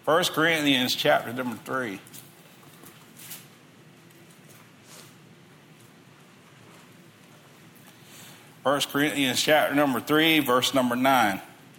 1 Corinthians chapter number 3. First Corinthians chapter number 3, verse number 9.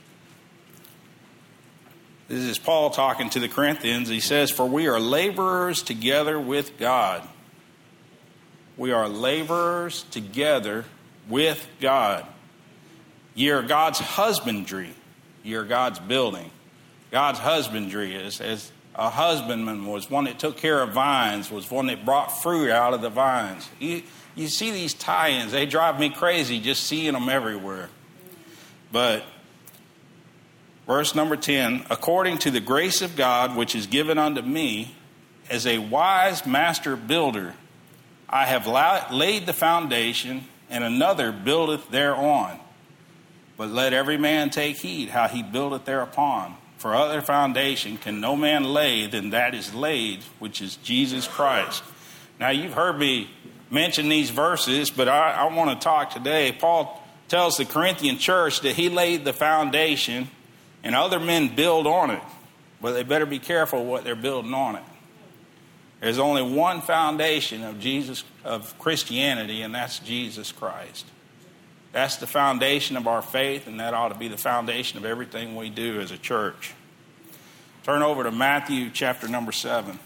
This is Paul talking to the Corinthians. He says, "For we are laborers together with God." We are laborers together with God. Ye are God's husbandry. Ye are God's building. God's husbandry is as a husbandman was one that took care of vines, was one that brought fruit out of the vines. You see these tie-ins, they drive me crazy just seeing them everywhere. But verse number 10, "According to the grace of God which is given unto me, as a wise master builder, I have laid the foundation, and another buildeth thereon. But let every man take heed how he buildeth thereupon. For other foundation can no man lay than that is laid, which is Jesus Christ." Now you've heard me mention these verses, but I want to talk today. Paul tells the Corinthian church that he laid the foundation and other men build on it, but they better be careful what they're building on it. There's only one foundation of Christianity, and that's Jesus Christ. That's the foundation of our faith, and that ought to be the foundation of everything we do as a church. Turn over to Matthew chapter number 7.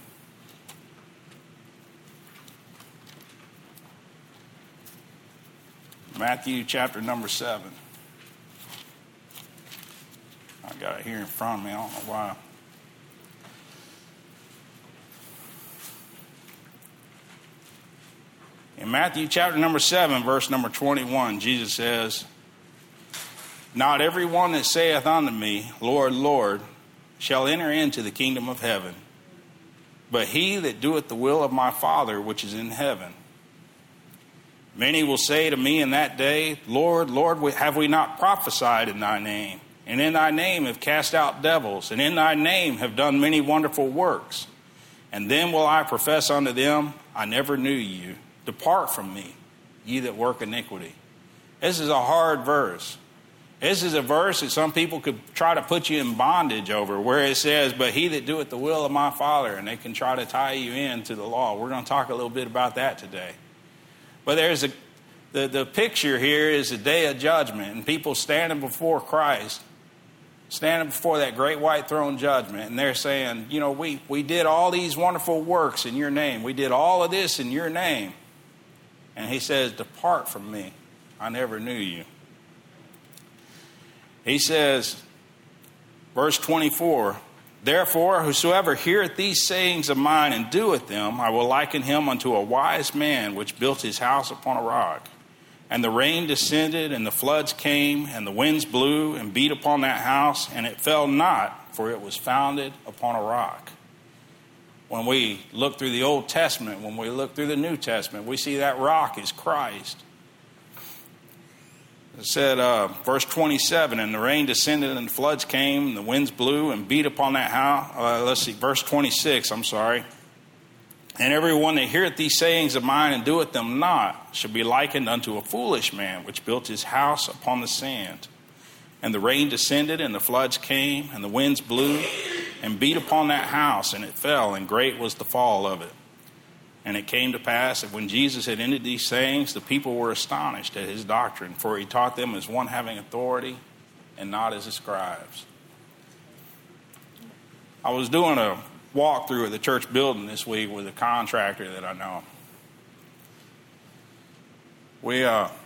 Matthew chapter number 7. I got it here in front of me. I don't know why. In Matthew chapter number 7, verse number 21, Jesus says, "Not every one that saith unto me, Lord, Lord, shall enter into the kingdom of heaven, but he that doeth the will of my Father which is in heaven. Many will say to me in that day, Lord, Lord, have we not prophesied in thy name? And in thy name have cast out devils, and in thy name have done many wonderful works. And then will I profess unto them, I never knew you. Depart from me, ye that work iniquity." This is a hard verse. This is a verse that some people could try to put you in bondage over, where it says, "But he that doeth the will of my Father," and they can try to tie you into the law. We're going to talk a little bit about that today. But there's the picture here is the day of judgment, and people standing before Christ, standing before that great white throne judgment, and they're saying, we did all these wonderful works in your name. We did all of this in your name. And he says, "Depart from me. I never knew you." He says, verse 24, "Therefore, whosoever heareth these sayings of mine and doeth them, I will liken him unto a wise man which built his house upon a rock. And the rain descended, and the floods came, and the winds blew and beat upon that house, and it fell not, for it was founded upon a rock." When we look through the Old Testament, when we look through the New Testament, we see that rock is Christ. It said, verse 27, "And the rain descended, and the floods came, and the winds blew and beat upon that house." Verse 26, "And everyone that heareth these sayings of mine and doeth them not shall be likened unto a foolish man which built his house upon the sand. And the rain descended, and the floods came, and the winds blew and beat upon that house, and it fell, and great was the fall of it. And it came to pass that when Jesus had ended these sayings, the people were astonished at his doctrine, for he taught them as one having authority and not as the scribes." I was doing a walkthrough of the church building this week with a contractor that I know. We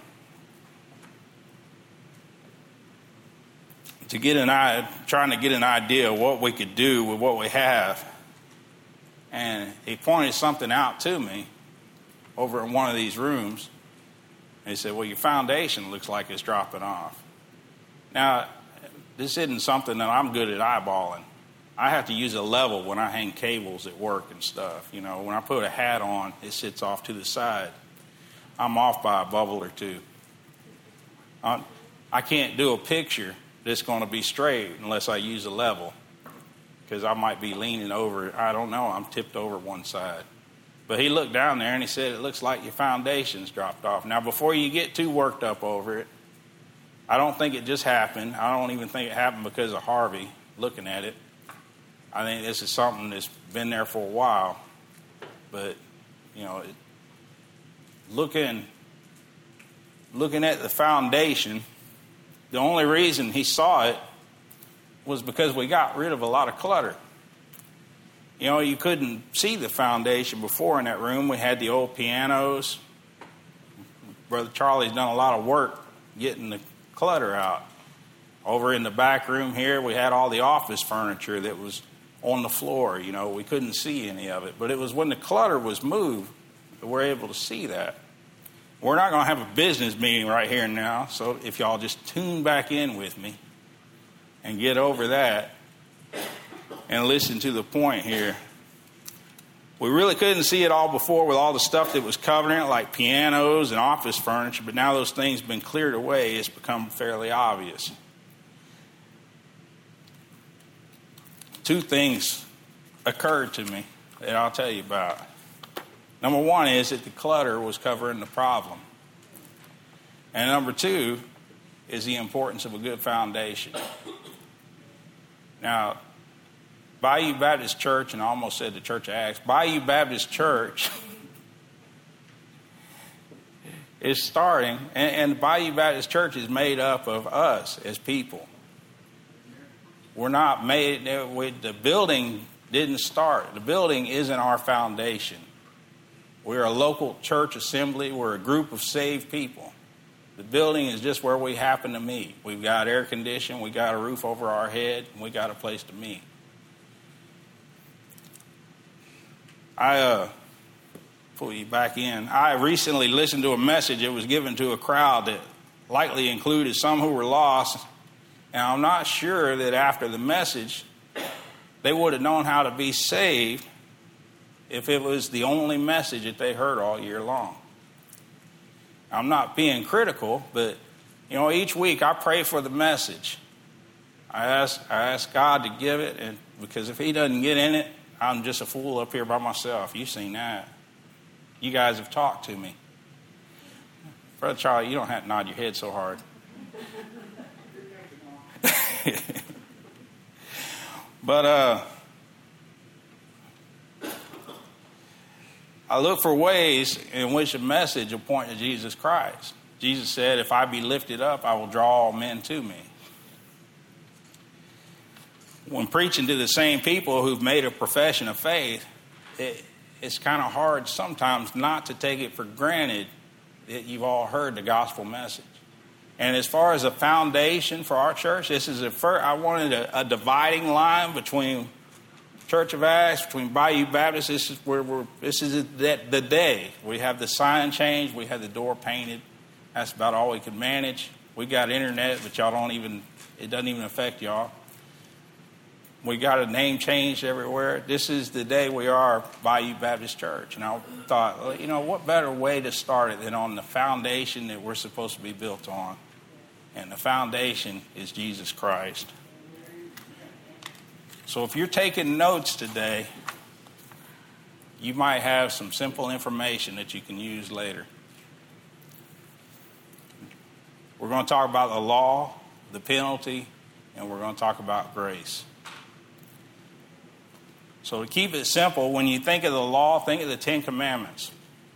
trying to get an idea of what we could do with what we have. And he pointed something out to me over in one of these rooms. And he said, "Well, your foundation looks like it's dropping off." Now, this isn't something that I'm good at eyeballing. I have to use a level when I hang cables at work and stuff. When I put a hat on, it sits off to the side. I'm off by a bubble or two. I can't do a picture that's going to be straight unless I use a level, because I might be leaning over. I don't know. I'm tipped over one side. But he looked down there and he said, "It looks like your foundation's dropped off." Now, before you get too worked up over it, I don't think it just happened. I don't even think it happened because of Harvey looking at it. I think this is something that's been there for a while. But, looking at the foundation, the only reason he saw it was because we got rid of a lot of clutter. You couldn't see the foundation before in that room. We had the old pianos. Brother Charlie's done a lot of work getting the clutter out. Over in the back room here, we had all the office furniture that was on the floor. We couldn't see any of it. But it was when the clutter was moved that we're able to see that. We're not going to have a business meeting right here and now, so if y'all just tune back in with me and get over that and listen to the point here. We really couldn't see it all before with all the stuff that was covering it, like pianos and office furniture, but now those things have been cleared away. It's become fairly obvious. Two things occurred to me that I'll tell you about. Number one is that the clutter was covering the problem. And number two is the importance of a good foundation. Now, Bayou Baptist Church, and I almost said the Church of Acts, Bayou Baptist Church is starting, and the Bayou Baptist Church is made up of us as people. We're not made, the building didn't start. The building isn't our foundation. We're a local church assembly. We're a group of saved people. The building is just where we happen to meet. We've got air conditioning, we got a roof over our head, and we got a place to meet. I pull you back in. I recently listened to a message that was given to a crowd that likely included some who were lost, and I'm not sure that after the message they would have known how to be saved if it was the only message that they heard all year long. I'm not being critical, but each week I pray for the message. I ask God to give it, and because if He doesn't get in it, I'm just a fool up here by myself. You've seen that. You guys have talked to me. Brother Charlie, you don't have to nod your head so hard. But I look for ways in which the message will point to Jesus Christ. Jesus said, if I be lifted up, I will draw all men to me. When preaching to the same people who've made a profession of faith, it's kind of hard sometimes not to take it for granted that you've all heard the gospel message. And as far as a foundation for our church, I wanted a dividing line between Church of Acts, between Bayou Baptist. This is the day. We have the sign changed. We have the door painted. That's about all we could manage. We got internet, but it doesn't even affect y'all. We got a name changed everywhere. This is the day we are Bayou Baptist Church. And I thought, what better way to start it than on the foundation that we're supposed to be built on? And the foundation is Jesus Christ. So if you're taking notes today, you might have some simple information that you can use later. We're going to talk about the law, the penalty, and we're going to talk about grace. So to keep it simple, when you think of the law, think of the Ten Commandments.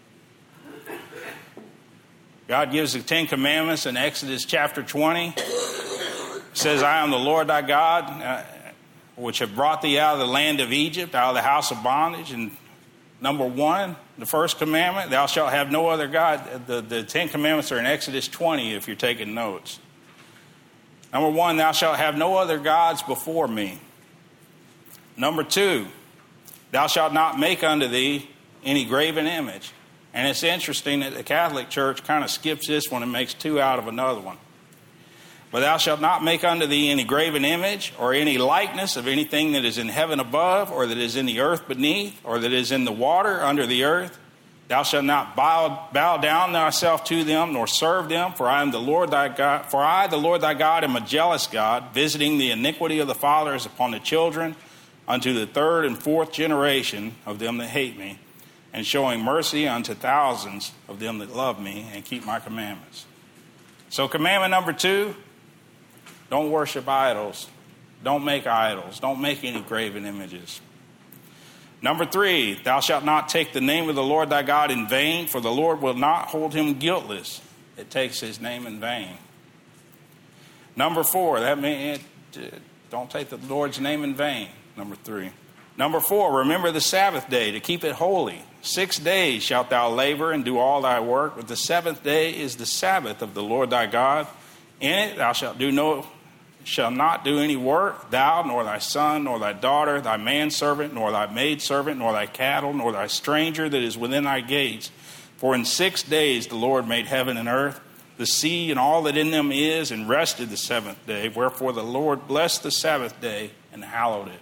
God gives the Ten Commandments in Exodus chapter 20. It says, I am the Lord thy God, which have brought thee out of the land of Egypt, out of the house of bondage. And number one, the first commandment, thou shalt have no other God. The Ten Commandments are in Exodus 20 if you're taking notes. Number one, thou shalt have no other gods before me. Number two, thou shalt not make unto thee any graven image. And it's interesting that the Catholic Church kind of skips this one and makes two out of another one. But thou shalt not make unto thee any graven image or any likeness of anything that is in heaven above, or that is in the earth beneath, or that is in the water under the earth. Thou shalt not bow down thyself to them, nor serve them, for I am the Lord thy God. For I, the Lord thy God, am a jealous God, visiting the iniquity of the fathers upon the children, unto the third and fourth generation of them that hate me, and showing mercy unto thousands of them that love me and keep my commandments. So commandment number two, don't worship idols. Don't make idols. Don't make any graven images. Number 3, thou shalt not take the name of the Lord thy God in vain, for the Lord will not hold him guiltless. It takes his name in vain. Number 4, that means don't take the Lord's name in vain. Number 3. Number 4, remember the Sabbath day to keep it holy. 6 days shalt thou labor and do all thy work, but the 7th day is the Sabbath of the Lord thy God. In it thou shalt not do any work, thou, nor thy son, nor thy daughter, thy manservant, nor thy maidservant, nor thy cattle, nor thy stranger that is within thy gates. For in 6 days the Lord made heaven and earth, the sea and all that in them is, and rested the 7th day. Wherefore the Lord blessed the Sabbath day and hallowed it.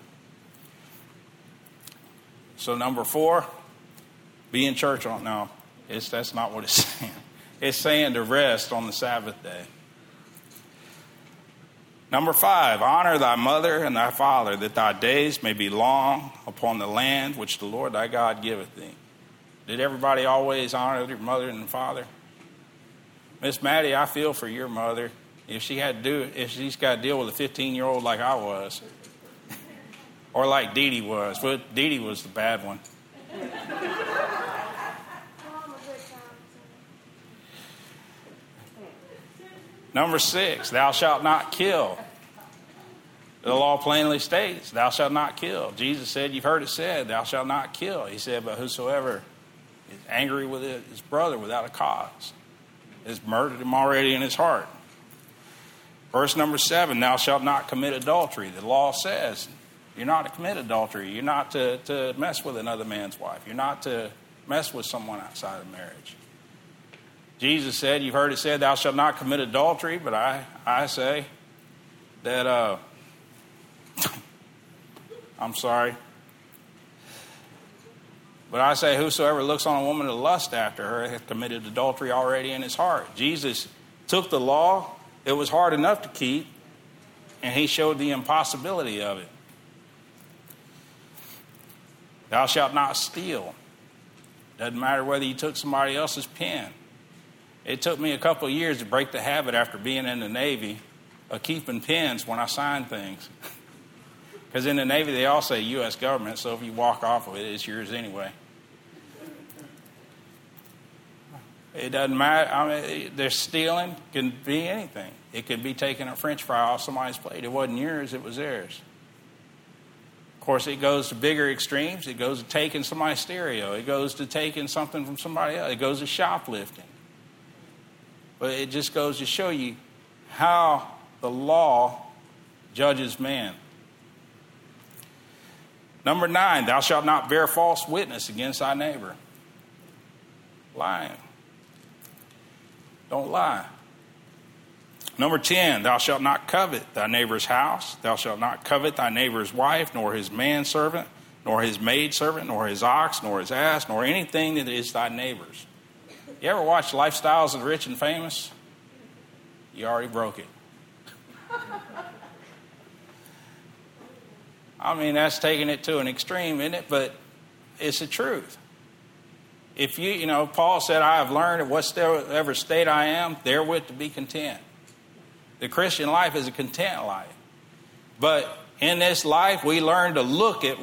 So number 4, be in church on. No, that's not what it's saying. It's saying to rest on the Sabbath day. Number 5, honor thy mother and thy father, that thy days may be long upon the land which the Lord thy God giveth thee. Did everybody always honor their mother and father? Miss Maddie, I feel for your mother. If she's got to deal with a 15-year-old like I was, or like Dee Dee was. But Dee Dee was the bad one. Number 6, thou shalt not kill. The law plainly states, thou shalt not kill. Jesus said, you've heard it said, thou shalt not kill. He said, but whosoever is angry with his brother without a cause has murdered him already in his heart. Verse number 7, thou shalt not commit adultery. The law says you're not to commit adultery. You're not to mess with another man's wife. You're not to mess with someone outside of marriage. Jesus said, you've heard it said, thou shalt not commit adultery, but I say that, I'm sorry, but I say whosoever looks on a woman to lust after her hath committed adultery already in his heart. Jesus took the law. It was hard enough to keep, and he showed the impossibility of it. Thou shalt not steal. Doesn't matter whether you took somebody else's pen. It took me a couple of years to break the habit after being in the Navy of keeping pens when I signed things. Because in the Navy, they all say U.S. government, so if you walk off of it, it's yours anyway. It doesn't matter. I mean, they're stealing. Can be anything. It could be taking a French fry off somebody's plate. It wasn't yours. It was theirs. Of course, it goes to bigger extremes. It goes to taking somebody's stereo. It goes to taking something from somebody else. It goes to shoplifting. But it just goes to show you how the law judges man. Number 9, thou shalt not bear false witness against thy neighbor. Lying. Don't lie. Number 10, thou shalt not covet thy neighbor's house. Thou shalt not covet thy neighbor's wife, nor his manservant, nor his maidservant, nor his ox, nor his ass, nor anything that is thy neighbor's. You ever watch Lifestyles of the Rich and Famous? You already broke it. I mean, that's taking it to an extreme, isn't it? But it's the truth. If Paul said, I have learned at whatsoever state I am, therewith to be content. The Christian life is a content life. But in this life, we learn to look at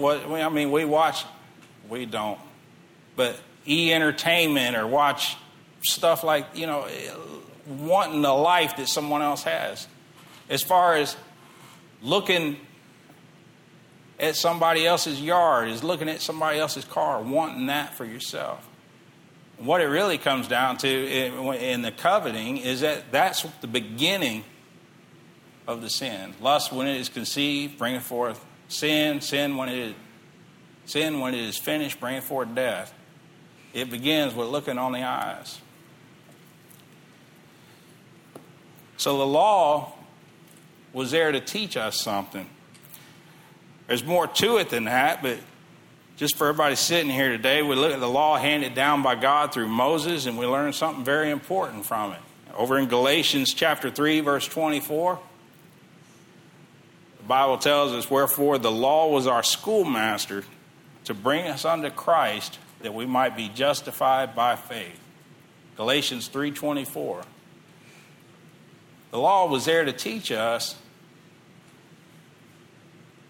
we don't. But entertainment or watch stuff like, wanting the life that someone else has. As far as looking at somebody else's yard, is looking at somebody else's car, wanting that for yourself. And what it really comes down to in the coveting is that's the beginning of the sin. Lust, when it is conceived, bringeth forth sin. Sin, when it is finished, bringeth forth death. It begins with looking on the eyes. So the law was there to teach us something. There's more to it than that, but just for everybody sitting here today, we look at the law handed down by God through Moses, and we learn something very important from it. Over in Galatians chapter 3, verse 24, the Bible tells us, wherefore the law was our schoolmaster to bring us unto Christ, that we might be justified by faith. Galatians 3:24. The law was there to teach us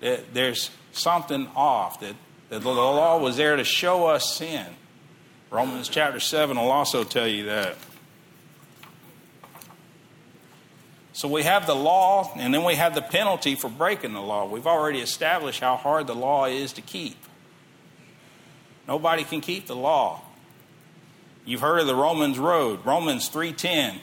that there's something off, that the law was there to show us sin. Romans chapter 7 will also tell you that. So we have the law, and then we have the penalty for breaking the law. We've already established how hard the law is to keep. Nobody can keep the law. You've heard of the Romans road, Romans 3:10.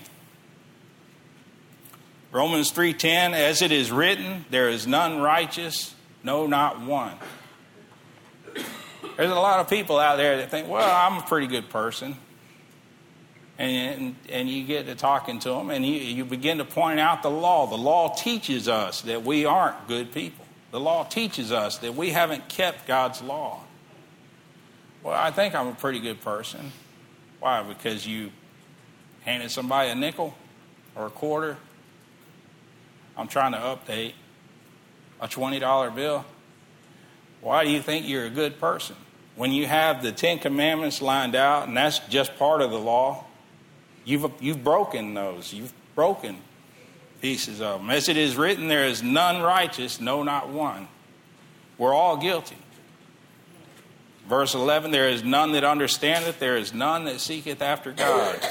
Romans 3:10, as it is written, there is none righteous, no, not one. There's a lot of people out there that think, well, I'm a pretty good person. And you get to talking to them, and you begin to point out the law. The law teaches us that we aren't good people. The law teaches us that we haven't kept God's law. Well, I think I'm a pretty good person. Why? Because you handed somebody a nickel or a quarter? I'm trying to update a $20 bill. Why do you think you're a good person? When you have the 10 Commandments lined out, and that's just part of the law, you've broken those. You've broken pieces of them. As it is written, there is none righteous, no, not one. We're all guilty. Verse 11, there is none that understandeth, there is none that seeketh after God.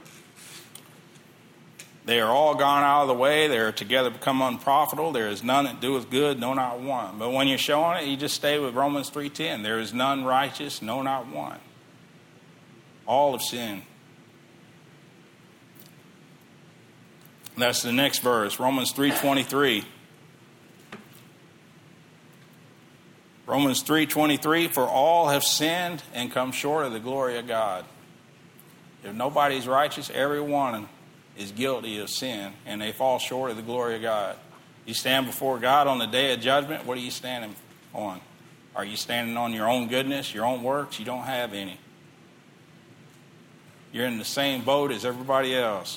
They are all gone out of the way. They are together become unprofitable. There is none that doeth good, no, not one. But when you're showing it, you just stay with Romans 3:10. There is none righteous, no, not one. All have sinned. That's the next verse, Romans 3:23. Romans 3:23, for all have sinned and come short of the glory of God. If nobody's righteous, everyone is guilty of sin, and they fall short of the glory of God. You stand before God on the day of judgment, what are you standing on? Are you standing on your own goodness, your own works? You don't have any. You're in the same boat as everybody else.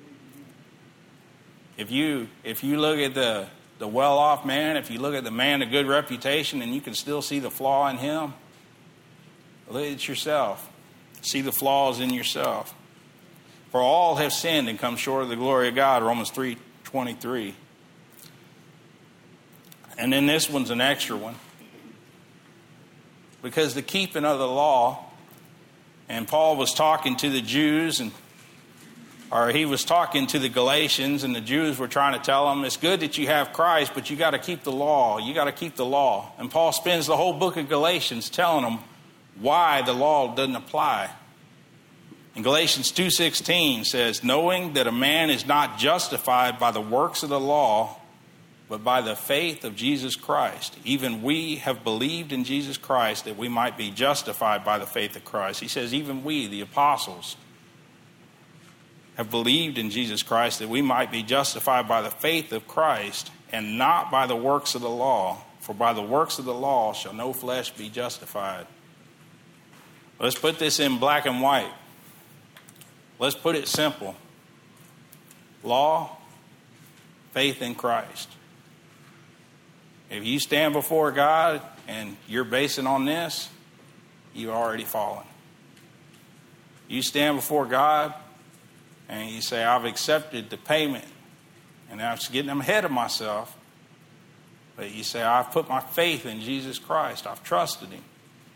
If you look at the well-off man, if you look at the man of good reputation and you can still see the flaw in him, look at yourself. See the flaws in yourself. For all have sinned and come short of the glory of God, Romans 3:23. And then this one's an extra one. Because the keeping of the law, and Paul was talking to the Jews, or he was talking to the Galatians, and the Jews were trying to tell them, it's good that you have Christ, but you got to keep the law. You got to keep the law. And Paul spends the whole book of Galatians telling them why the law doesn't apply. In Galatians 2:16 says, knowing that a man is not justified by the works of the law, but by the faith of Jesus Christ. Even we have believed in Jesus Christ that we might be justified by the faith of Christ. He says, even we, the apostles, have believed in Jesus Christ that we might be justified by the faith of Christ and not by the works of the law. For by the works of the law shall no flesh be justified. Let's put this in black and white. Let's put it simple. Law, faith in Christ. If you stand before God and you're basing on this, you've already fallen. You stand before God and you say, I've accepted the payment, and I'm getting ahead of myself. But you say, I've put my faith in Jesus Christ. I've trusted him.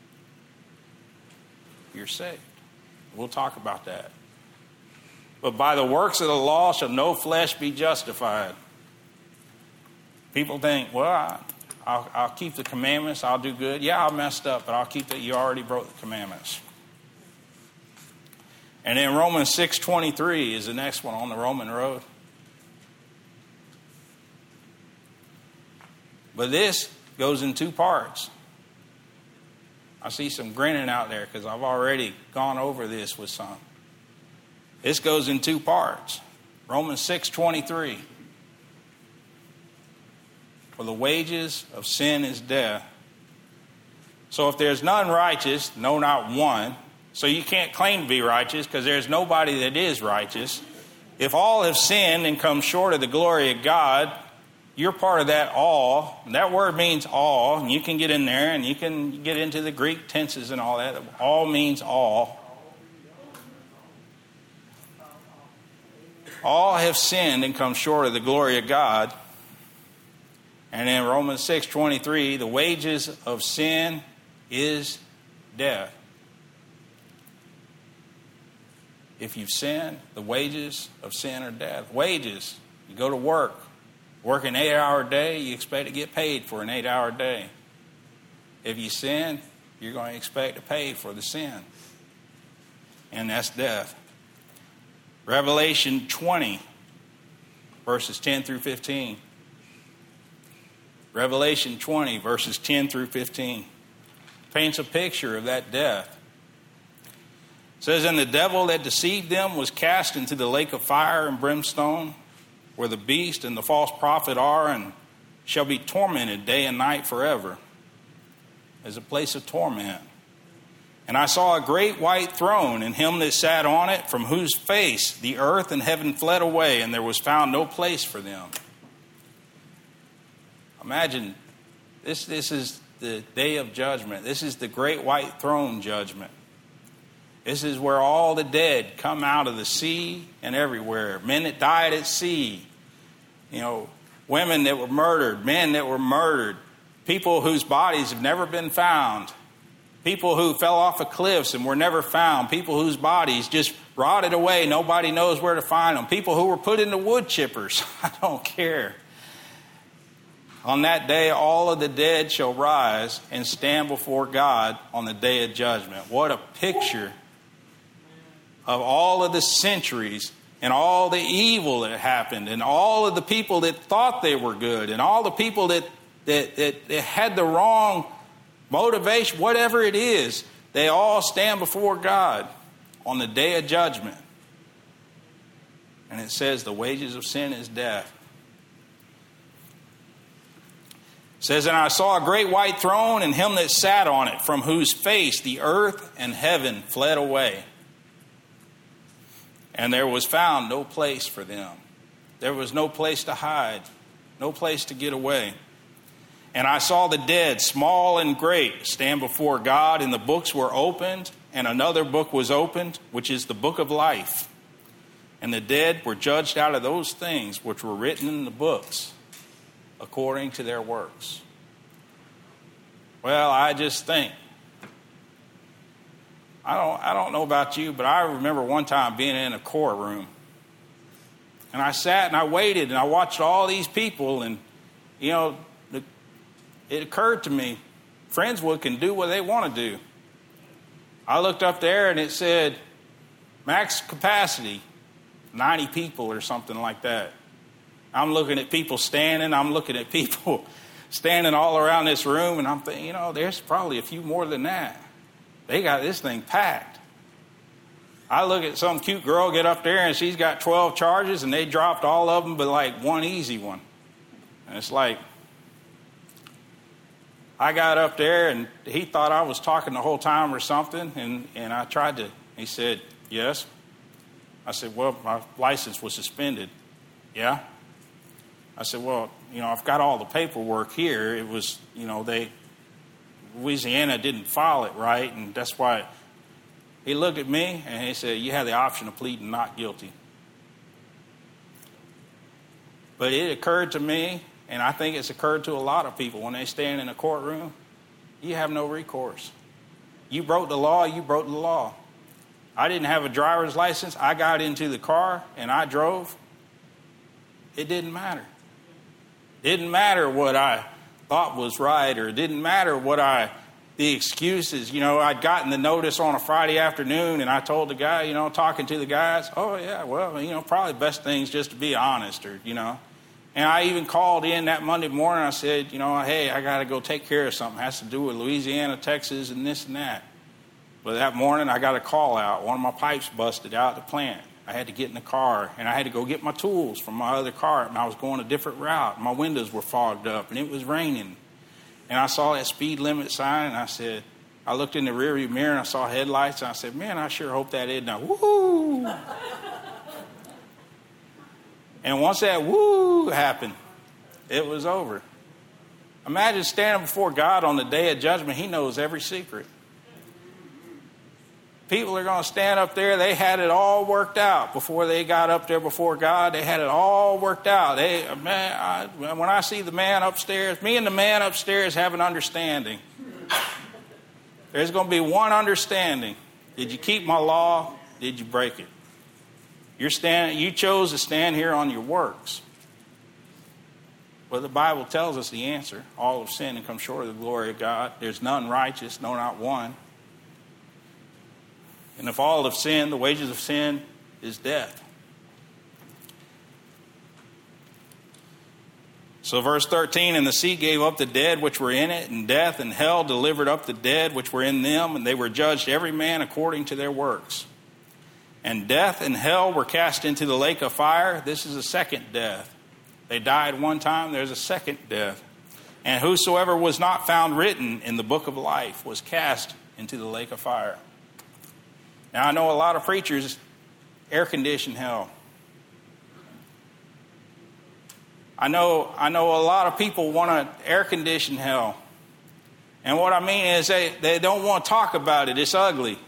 You're saved. We'll talk about that. But by the works of the law shall no flesh be justified. People think, well, I'll keep the commandments. I'll do good. Yeah, I messed up, but I'll keep it. You already broke the commandments. And then Romans 6:23 is the next one on the Roman road. But this goes in two parts. I see some grinning out there because I've already gone over this with some. This goes in two parts. Romans 6:23. For the wages of sin is death. So if there's none righteous, no, not one. So you can't claim to be righteous because there's nobody that is righteous. If all have sinned and come short of the glory of God, you're part of that all. And that word means all. And you can get in there and you can get into the Greek tenses and all that. All means all. All have sinned and come short of the glory of God. And in Romans 6:23, the wages of sin is death. If you've sinned, the wages of sin are death. Wages, you go to work an 8-hour day, you expect to get paid for an 8-hour day. If you sin, you're going to expect to pay for the sin. And that's death. Revelation 20, verses 10 through 15. Revelation 20, verses 10 through 15. Paints a picture of that death. It says, "And the devil that deceived them was cast into the lake of fire and brimstone, where the beast and the false prophet are, and shall be tormented day and night forever." There's a place of torment. "And I saw a great white throne, and him that sat on it, from whose face the earth and heaven fled away, and there was found no place for them." Imagine, this is the day of judgment. This is the great white throne judgment. This is where all the dead come out of the sea and everywhere. Men that died at sea, women that were murdered, men that were murdered, people whose bodies have never been found, people who fell off of cliffs and were never found, people whose bodies just rotted away, nobody knows where to find them, people who were put into wood chippers. I don't care. On that day, all of the dead shall rise and stand before God on the day of judgment. What a picture of all of the centuries and all the evil that happened and all of the people that thought they were good and all the people that had the wrong motivation, whatever it is, they all stand before God on the day of judgment. And it says the wages of sin is death. It says, "And I saw a great white throne and him that sat on it, from whose face the earth and heaven fled away. And there was found no place for them." There was no place to hide, no place to get away. "And I saw the dead, small and great, stand before God, and the books were opened, and another book was opened, which is the book of life. And the dead were judged out of those things which were written in the books, according to their works." Well, I just think, I don't know about you, but I remember one time being in a courtroom. And I sat and I waited and I watched all these people, and, it occurred to me, Friendswood can do what they want to do. I looked up there and it said, max capacity, 90 people or something like that. I'm looking at people standing. I'm looking at people standing all around this room, and I'm thinking, there's probably a few more than that. They got this thing packed. I look at some cute girl get up there, and she's got 12 charges, and they dropped all of them but like one easy one. And it's like, I got up there, and he thought I was talking the whole time or something, and I tried to, he said, "Yes." I said, "Well, my license was suspended." "Yeah?" I said, "Well, I've got all the paperwork here. It was, Louisiana didn't file it right, and that's why." He looked at me and he said, "You have the option of pleading not guilty." But it occurred to me, and I think it's occurred to a lot of people, when they stand in a courtroom, you have no recourse. You broke the law, you broke the law. I didn't have a driver's license. I got into the car and I drove. It didn't matter. Didn't matter what I thought was right, or it didn't matter the excuses. I'd gotten the notice on a Friday afternoon, and I told the guy, talking to the guys, "Oh, yeah, well, probably the best thing is just to be honest," And I even called in that Monday morning. I said, "Hey, I got to go take care of something. It has to do with Louisiana, Texas, and this and that." But that morning, I got a call out. One of my pipes busted out at the plant. I had to get in the car, and I had to go get my tools from my other car, and I was going a different route. My windows were fogged up, and it was raining. And I saw that speed limit sign, and I looked in the rearview mirror, and I saw headlights, and I said, "Man, I sure hope that isn't a woo." And once that woo happened, it was over. Imagine standing before God on the day of judgment. He knows every secret. People are going to stand up there. They had it all worked out before they got up there before God. They had it all worked out. When I see the man upstairs, me and the man upstairs have an understanding. There's going to be one understanding. Did you keep my law? Did you break it? You chose to stand here on your works. Well, the Bible tells us the answer. All have sinned and come short of the glory of God. There's none righteous, no, not one. And if all have sinned, the wages of sin is death. So verse 13, and the sea gave up the dead which were in it, and death and hell delivered up the dead which were in them, and they were judged every man according to their works. And death and hell were cast into the lake of fire. This is a second death. They died one time, there's a second death. And whosoever was not found written in the book of life was cast into the lake of fire. Now, I know a lot of preachers air condition hell. I know a lot of people want to air condition hell. And what I mean is they don't want to talk about it. It's ugly.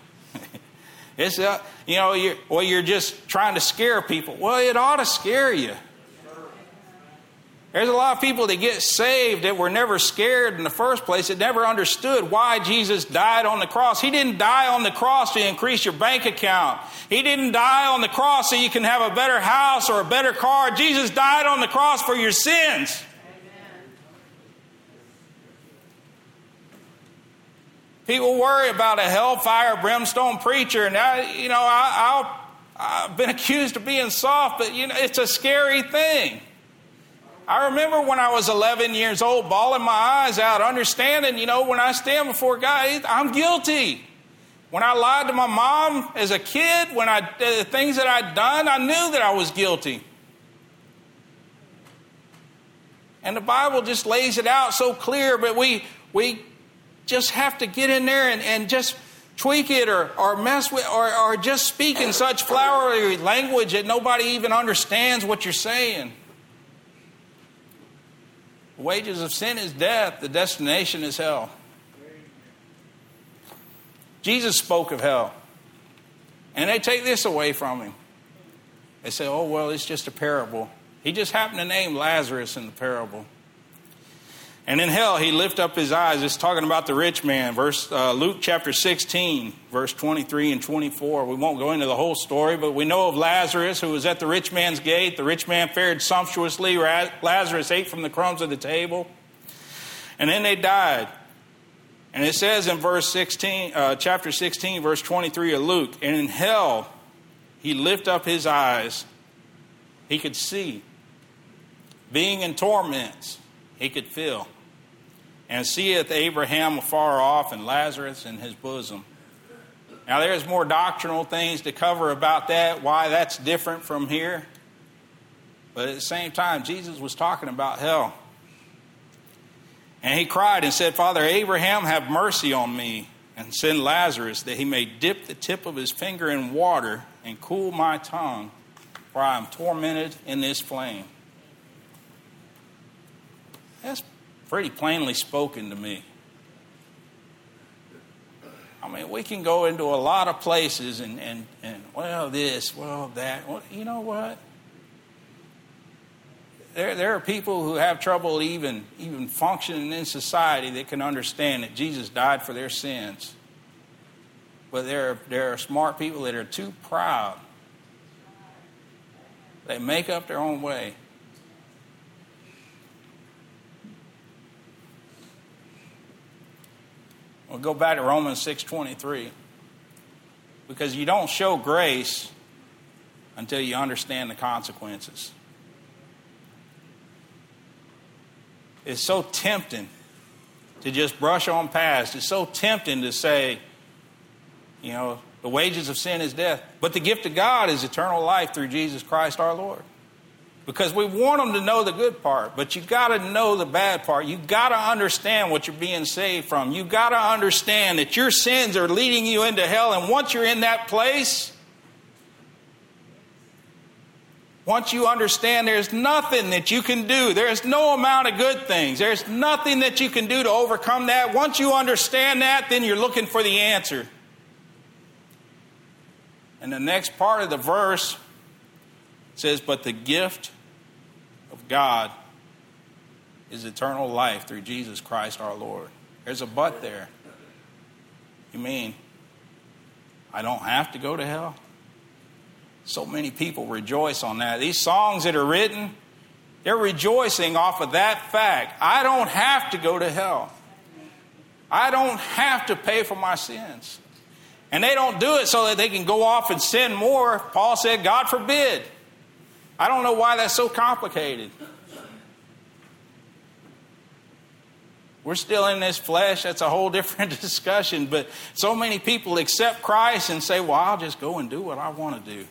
You're just trying to scare people. Well, it ought to scare you. There's a lot of people that get saved that were never scared in the first place, that never understood why Jesus died on the cross. He didn't die on the cross to increase your bank account. He didn't die on the cross so you can have a better house or a better car. Jesus died on the cross for your sins. Amen. People worry about a hellfire, brimstone preacher, and I've been accused of being soft, but it's a scary thing. I remember when I was 11 years old, bawling my eyes out, understanding, when I stand before God, I'm guilty. When I lied to my mom as a kid, the things that I'd done, I knew that I was guilty. And the Bible just lays it out so clear, but we just have to get in there and just tweak it or mess with or just speak in such flowery language that nobody even understands what you're saying. The wages of sin is death. The destination is hell. Jesus spoke of hell. And they take this away from him. They say, oh, well, it's just a parable. He just happened to name Lazarus in the parable. And in hell, he lift up his eyes. It's talking about the rich man. Luke chapter 16, verse 23 and 24. We won't go into the whole story, but we know of Lazarus who was at the rich man's gate. The rich man fared sumptuously. Lazarus ate from the crumbs of the table. And then they died. And it says in chapter 16, verse 23 of Luke, and in hell, he lift up his eyes. He could see. Being in torments, he could feel. And seeth Abraham afar off and Lazarus in his bosom. Now there's more doctrinal things to cover about that, why that's different from here. But at the same time, Jesus was talking about hell. And he cried and said, Father Abraham, have mercy on me, and send Lazarus that he may dip the tip of his finger in water and cool my tongue, for I am tormented in this flame. That's pretty plainly spoken to me. I mean, we can go into a lot of places and well, this, well, that. Well, you know what? There are people who have trouble even functioning in society that can understand that Jesus died for their sins. But there are smart people that are too proud. They make up their own way. We'll go back to Romans 6:23. Because you don't show grace until you understand the consequences. It's so tempting to just brush on past. It's so tempting to say, the wages of sin is death. But the gift of God is eternal life through Jesus Christ our Lord. Because we want them to know the good part, but you got to know the bad part. You got to understand what you're being saved from. You got to understand that your sins are leading you into hell, and once you're in that place, once you understand there's nothing that you can do, there's no amount of good things, there's nothing that you can do to overcome that. Once you understand that, then you're looking for the answer. And the next part of the verse says, but the gift of God is eternal life through Jesus Christ our Lord. There's a but there. You mean I don't have to go to hell? So many people rejoice on that. These songs that are written, they're rejoicing off of that fact. I don't have to go to hell. I don't have to pay for my sins. And they don't do it so that they can go off and sin more. Paul said, God forbid. I don't know why that's so complicated. We're still in this flesh. That's a whole different discussion. But so many people accept Christ and say, well, I'll just go and do what I want to do.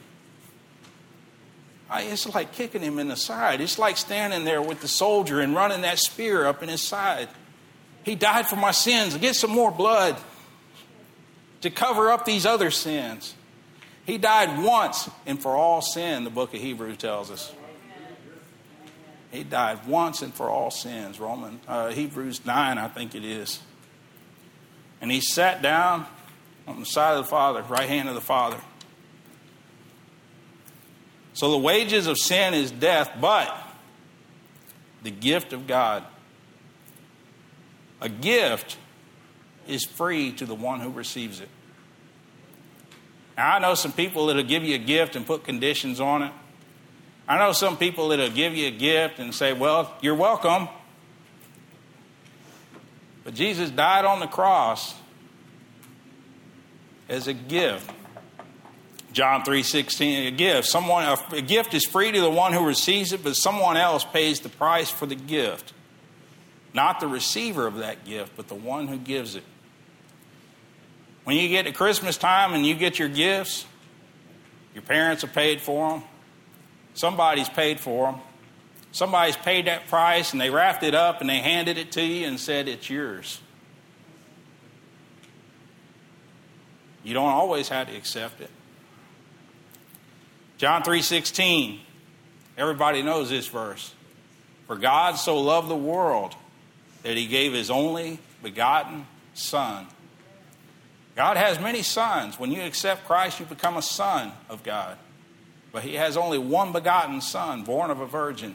It's like kicking him in the side. It's like standing there with the soldier and running that spear up in his side. He died for my sins. Get some more blood to cover up these other sins. He died once and for all sin, the book of Hebrews tells us. He died once and for all sins. Hebrews 9, I think it is. And he sat down on the side of the Father, right hand of the Father. So the wages of sin is death, but the gift of God. A gift is free to the one who receives it. Now, I know some people that'll give you a gift and put conditions on it. I know some people that'll give you a gift and say, well, you're welcome. But Jesus died on the cross as a gift. John 3:16, a gift. A gift is free to the one who receives it, but someone else pays the price for the gift. Not the receiver of that gift, but the one who gives it. When you get to Christmas time and you get your gifts, your parents have paid for them. Somebody's paid for them. Somebody's paid that price and they wrapped it up and they handed it to you and said it's yours. You don't always have to accept it. John 3:16. Everybody knows this verse. For God so loved the world that he gave his only begotten Son. God has many sons. When you accept Christ, you become a son of God. But he has only one begotten Son, born of a virgin,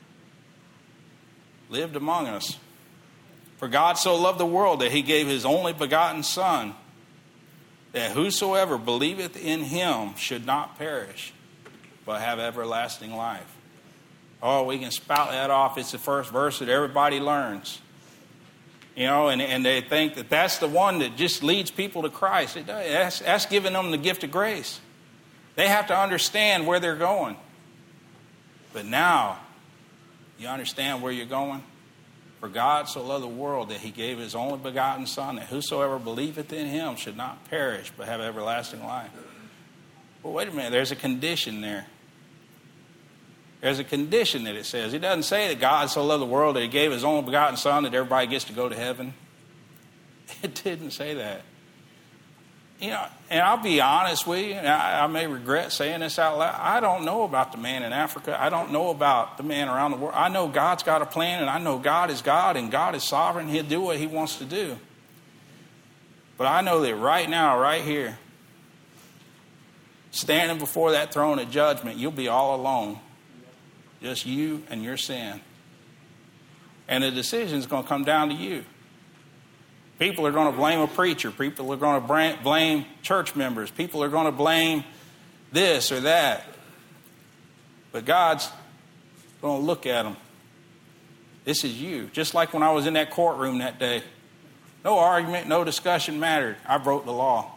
lived among us. For God so loved the world that he gave his only begotten Son, that whosoever believeth in him should not perish, but have everlasting life. Oh, we can spout that off. It's the first verse that everybody learns. You know, and they think that that's the one that just leads people to Christ. It does. That's giving them the gift of grace. They have to understand where they're going. But now, you understand where you're going? For God so loved the world that he gave his only begotten Son, that whosoever believeth in him should not perish, but have everlasting life. Well, wait a minute. There's a condition there. There's a condition that it says. It doesn't say that God so loved the world that he gave his only begotten Son that everybody gets to go to heaven. It didn't say that. You know, and I'll be honest with you, and I may regret saying this out loud. I don't know about the man in Africa. I don't know about the man around the world. I know God's got a plan, and I know God is God, and God is sovereign. He'll do what he wants to do. But I know that right now, right here, standing before that throne of judgment, you'll be all alone. Just you and your sin. And the decision is going to come down to you. People are going to blame a preacher. People are going to blame church members. People are going to blame this or that. But God's going to look at them. This is you. Just like when I was in that courtroom that day. No argument, no discussion mattered. I broke the law.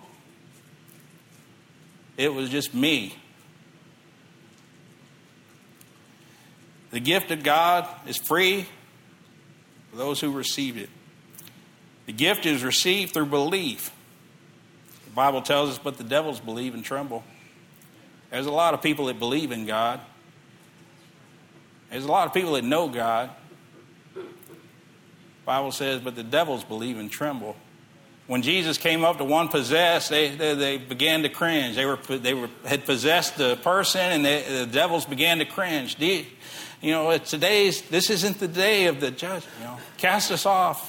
It was just me. The gift of God is free for those who receive it. The gift is received through belief. The Bible tells us, but the devils believe and tremble. There's a lot of people that believe in God. There's a lot of people that know God. The Bible says, but the devils believe and tremble. When Jesus came up to one possessed, they began to cringe. They had possessed the person, and the devils began to cringe. You know, this isn't the day of the judgment. You know, cast us off.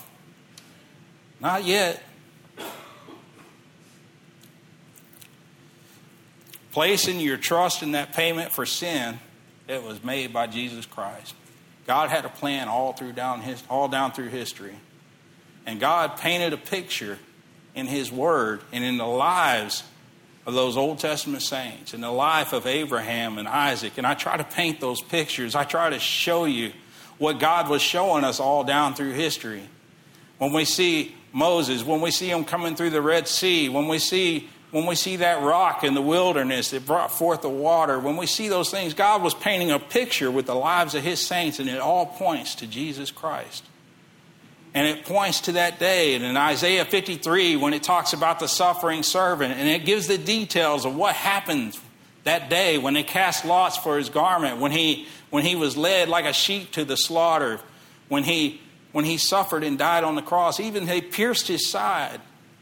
Not yet. Placing your trust in that payment for sin that was made by Jesus Christ. God had a plan all down through history. And God painted a picture in His Word and in the lives of those Old Testament saints, in the life of Abraham and Isaac. And I try to paint those pictures. I try to show you what God was showing us all down through history. When we see Moses, when we see him coming through the Red Sea, when we see that rock in the wilderness that brought forth the water, when we see those things, God was painting a picture with the lives of His saints, and it all points to Jesus Christ. And it points to that day. And in Isaiah 53, when it talks about the suffering servant, and it gives the details of what happened that day when they cast lots for his garment, when he was led like a sheep to the slaughter, when he suffered and died on the cross, even they pierced His side.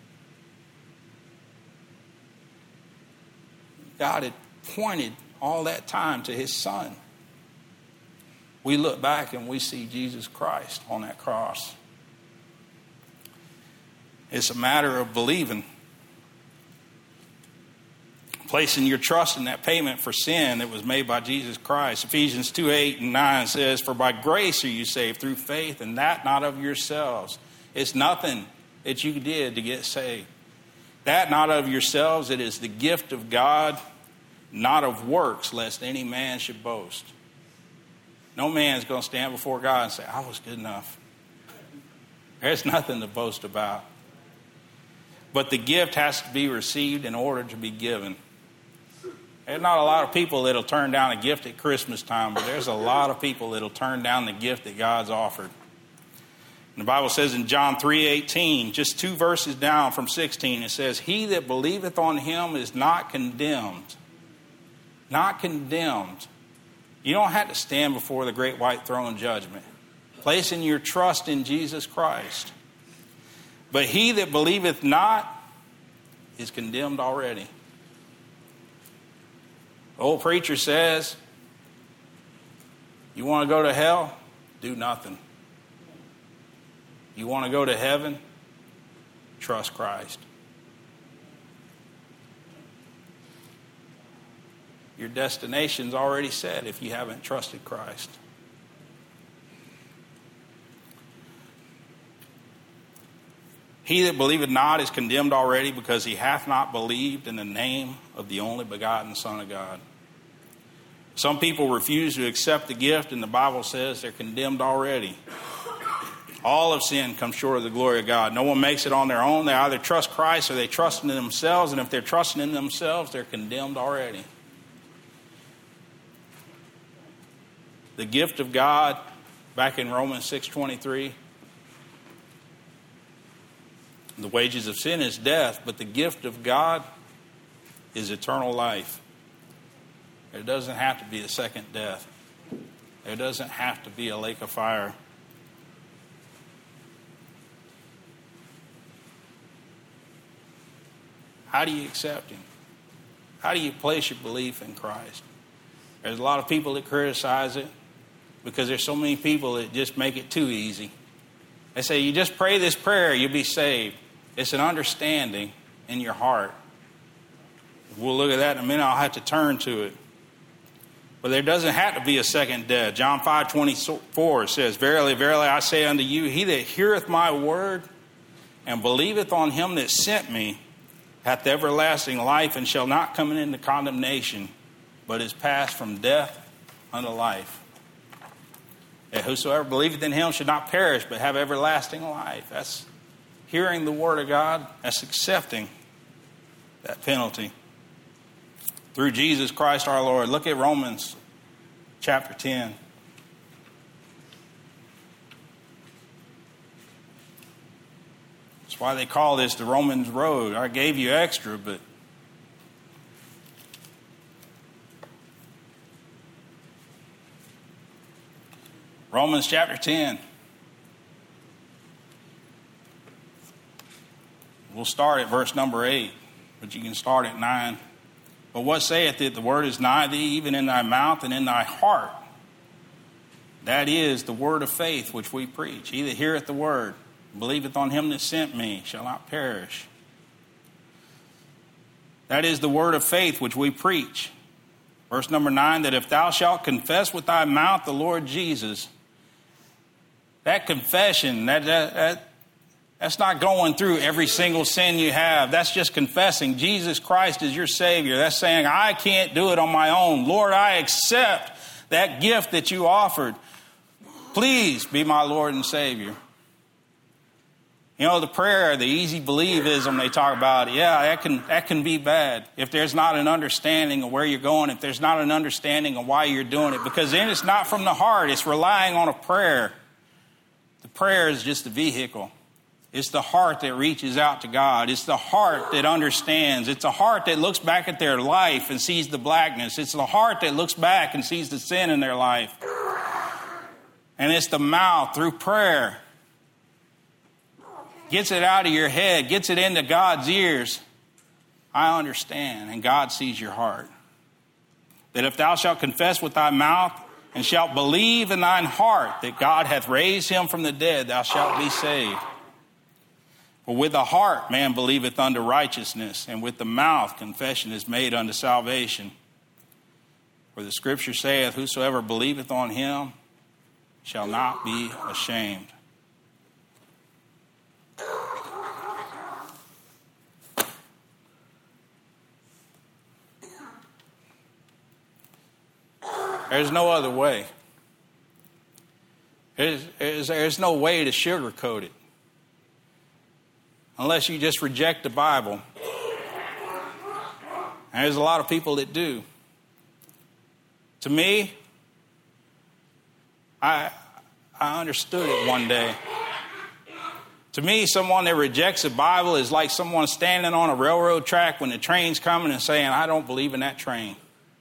God had pointed all that time to His Son. We look back and we see Jesus Christ on that cross. It's a matter of believing. Placing your trust in that payment for sin that was made by Jesus Christ. Ephesians 2:8-9 says, "For by grace are you saved through faith, and that not of yourselves." It's nothing that you did to get saved. That not of yourselves, it is the gift of God, not of works, lest any man should boast. No man is going to stand before God and say, I was good enough. There's nothing to boast about. But the gift has to be received in order to be given. There's not a lot of people that'll turn down a gift at Christmas time, but there's a lot of people that'll turn down the gift that God's offered. And the Bible says in John 3:18, just 2 verses down from 16, it says, "He that believeth on Him is not condemned." Not condemned. You don't have to stand before the great white throne judgment. Placing your trust in Jesus Christ. But he that believeth not is condemned already. The old preacher says, you want to go to hell? Do nothing. You want to go to heaven? Trust Christ. Your destination's already set if you haven't trusted Christ. He that believeth not is condemned already, because he hath not believed in the name of the only begotten Son of God. Some people refuse to accept the gift, and the Bible says they're condemned already. All of sin comes short of the glory of God. No one makes it on their own. They either trust Christ or they trust in themselves, and if they're trusting in themselves, they're condemned already. The gift of God, back in Romans 6:23, the wages of sin is death, but the gift of God is eternal life. There doesn't have to be a second death. There doesn't have to be a lake of fire. How do you accept Him? How do you place your belief in Christ? There's a lot of people that criticize it because there's so many people that just make it too easy. They say, you just pray this prayer, you'll be saved. It's an understanding in your heart. We'll look at that in a minute. I'll have to turn to it. But there doesn't have to be a second death. John 5:24 says, "Verily, verily, I say unto you, he that heareth my word and believeth on him that sent me hath everlasting life, and shall not come into condemnation, but is passed from death unto life. That whosoever believeth in him should not perish, but have everlasting life." That's hearing the word of God. That's accepting that penalty through Jesus Christ our Lord. Look at Romans chapter 10. That's why they call this the Romans road. I gave you extra, but Romans chapter 10. We'll start at verse number 8, but you can start at 9. "But what saith it? The word is nigh thee, even in thy mouth and in thy heart. That is the word of faith which we preach. He that heareth the word, believeth on him that sent me, shall not perish." That is the word of faith which we preach. Verse number 9, that if thou shalt confess with thy mouth the Lord Jesus, that confession, that's not going through every single sin you have. That's just confessing Jesus Christ is your Savior. That's saying, I can't do it on my own. Lord, I accept that gift that you offered. Please be my Lord and Savior. You know, the prayer, the easy believism they talk about, yeah, that can be bad if there's not an understanding of where you're going, if there's not an understanding of why you're doing it, because then it's not from the heart. It's relying on a prayer. The prayer is just a vehicle. It's the heart that reaches out to God. It's the heart that understands. It's the heart that looks back at their life and sees the blackness. It's the heart that looks back and sees the sin in their life. And it's the mouth through prayer. Gets it out of your head, gets it into God's ears. I understand, and God sees your heart. That if thou shalt confess with thy mouth and shalt believe in thine heart that God hath raised him from the dead, thou shalt be saved. For with the heart man believeth unto righteousness, and with the mouth confession is made unto salvation. For the scripture saith, whosoever believeth on him shall not be ashamed. There's no other way. There's no way to sugarcoat it. Unless you just reject the Bible. And there's a lot of people that do. To me, I understood it one day. To me, someone that rejects the Bible is like someone standing on a railroad track when the train's coming and saying, I don't believe in that train.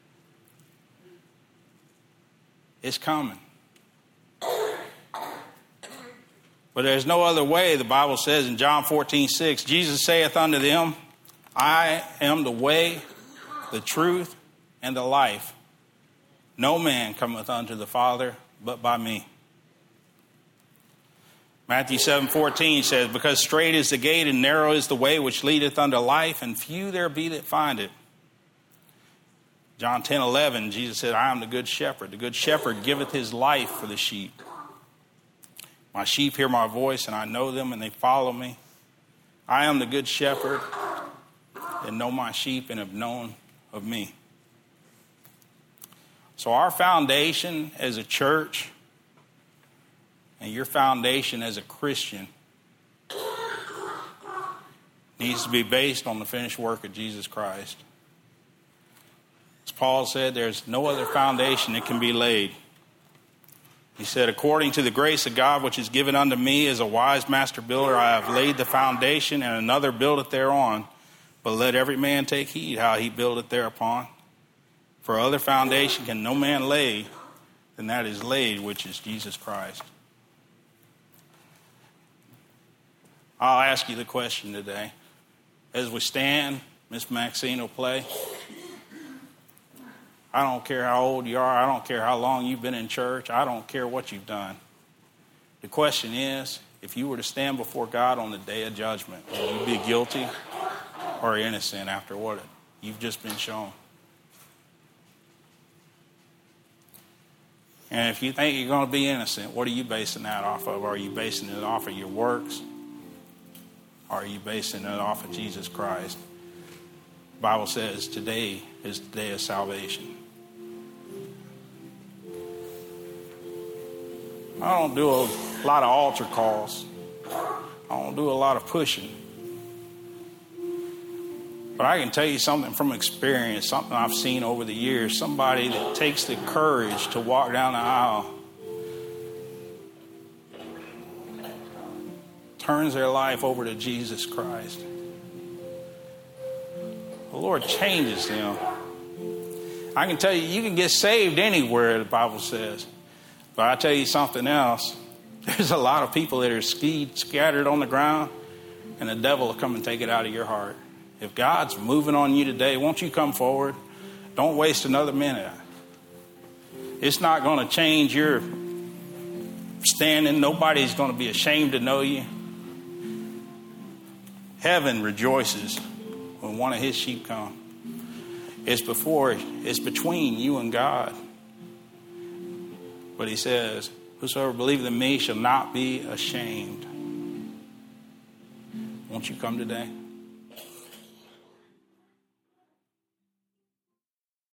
It's coming. But there's no other way, the Bible says in John 14:6, Jesus saith unto them, I am the way, the truth, and the life. No man cometh unto the Father but by me. Matthew 7:14 says, because strait is the gate and narrow is the way which leadeth unto life, and few there be that find it. John 10:11, Jesus said, I am the good shepherd. The good shepherd giveth his life for the sheep. My sheep hear my voice, and I know them, and they follow me. I am the good shepherd, and know my sheep, and have known of me. So our foundation as a church, and your foundation as a Christian, needs to be based on the finished work of Jesus Christ. As Paul said, there's no other foundation that can be laid. He said, according to the grace of God which is given unto me as a wise master builder, I have laid the foundation, and another buildeth thereon. But let every man take heed how he buildeth thereupon. For other foundation can no man lay than that is laid, which is Jesus Christ. I'll ask you the question today. As we stand, Miss Maxine will play. I don't care how old you are. I don't care how long you've been in church. I don't care what you've done. The question is, if you were to stand before God on the day of judgment, will you be guilty or innocent after what you've just been shown? And if you think you're going to be innocent, what are you basing that off of? Are you basing it off of your works? Or are you basing it off of Jesus Christ? The Bible says today is the day of salvation. I don't do a lot of altar calls. I don't do a lot of pushing. But I can tell you something from experience, something I've seen over the years. Somebody that takes the courage to walk down the aisle, turns their life over to Jesus Christ. The Lord changes them. I can tell you, you can get saved anywhere, the Bible says. But I tell you something else. There's a lot of people that are scattered on the ground, and the devil will come and take it out of your heart. If God's moving on you today, won't you come forward? Don't waste another minute. It's not going to change your standing. Nobody's going to be ashamed to know you. Heaven rejoices when one of his sheep come. It's between you and God. But he says, whosoever believeth in me shall not be ashamed. Won't you come today?